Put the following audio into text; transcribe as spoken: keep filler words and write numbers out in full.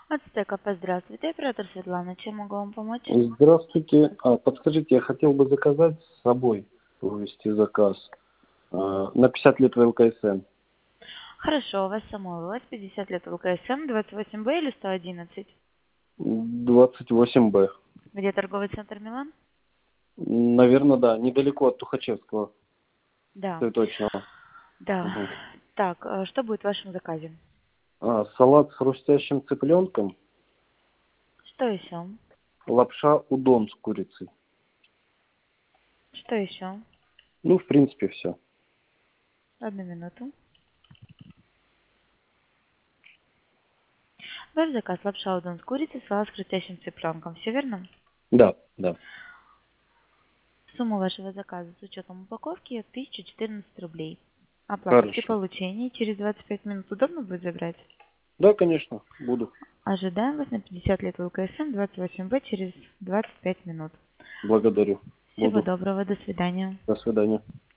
Ацтека, здравствуйте, оператор Светлана, чем могу вам помочь? Здравствуйте. А, подскажите, я хотел бы заказать с собой, вывести заказ а, на пятьдесят лет ЛКСМ. Хорошо, у вас самой пятьдесят лет ЛКСМ, двадцать восемь Б или сто одиннадцать? двадцать восемь Б. Где торговый центр Милан? Наверное, да, недалеко от Тухачевского, Да. цветочного. Да. Мгм. Так, э, что будет в вашем заказе? А, салат с хрустящим цыпленком, Что еще? лапша удон с курицей. Что еще? Ну, в принципе, все. Одну минуту. Ваш заказ лапша удон с курицей, салат с хрустящим цыпленком. Все верно? Да, да. Сумма вашего заказа с учетом упаковки тысяча четырнадцать рублей. Оплата при Хорошо. получении через двадцать пять минут удобно будет забрать? Да, конечно, буду. Ожидаем вас на пятьдесят лет ЛКСМ, двадцать восемь Б через двадцать пять минут. Благодарю. Всего Буду. доброго, до свидания. До свидания.